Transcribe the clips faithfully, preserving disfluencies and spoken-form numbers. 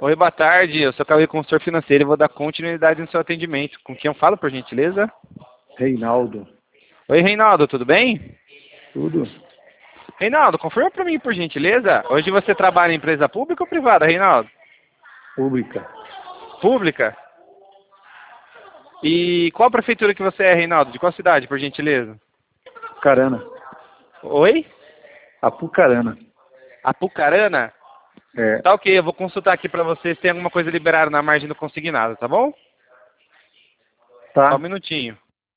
Oi, boa tarde. Eu sou Cauê, consultor financeiro, e vou dar continuidade no seu atendimento. Com quem eu falo, por gentileza? Reinaldo. Oi, Reinaldo, tudo bem? Tudo? Reinaldo, confirma para mim, por gentileza. Hoje você trabalha em empresa pública ou privada, Reinaldo? Pública. Pública? E qual prefeitura que você é, Reinaldo? De qual cidade, por gentileza? Apucarana. Oi? Apucarana. Apucarana? É. Tá ok, eu vou consultar aqui para você se tem alguma coisa liberada na margem do consignado, tá bom? Só um Tá. minutinho.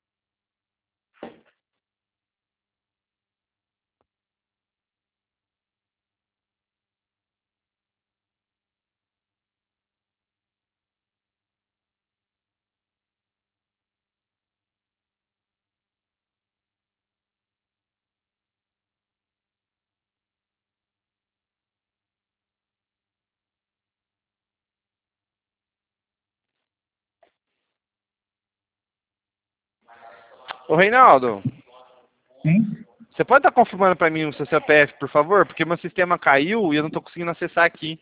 Ô, Reinaldo, Sim? você pode estar confirmando para mim o seu C P F, por favor? Porque meu sistema caiu e eu não estou conseguindo acessar aqui.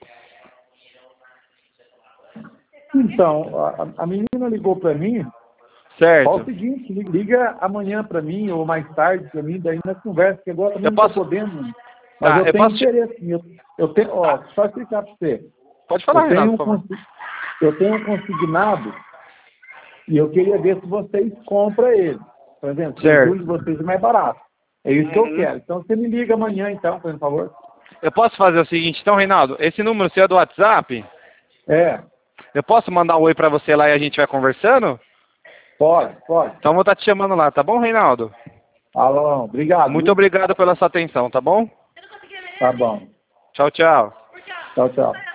Então, a, a menina ligou para mim. Fala o Certo. seguinte, li- liga amanhã para mim ou mais tarde para mim, daí nós conversa, que agora também Eu não estou posso... podendo. Mas Tá, eu eu tenho posso te... interesse. Eu, eu tenho, ó, só explicar para você. Pode falar, Eu tenho, Reinaldo, um por favor. consi- eu tenho um consignado e eu queria ver se vocês compram ele. Por exemplo, se o juros de Certo. vocês é mais barato. É isso que eu Uhum. quero. Então você me liga amanhã então, por favor. Eu posso fazer o seguinte, então, Reinaldo, esse número seu é do WhatsApp? É, Eu posso mandar um oi para você lá e a gente vai conversando? pode, pode. Então eu vou estar te chamando lá, tá bom, Reinaldo? Alô, obrigado, Muito viu? obrigado pela sua atenção, tá bom? Tá bom. Tchau, tchau. Tchau, tchau.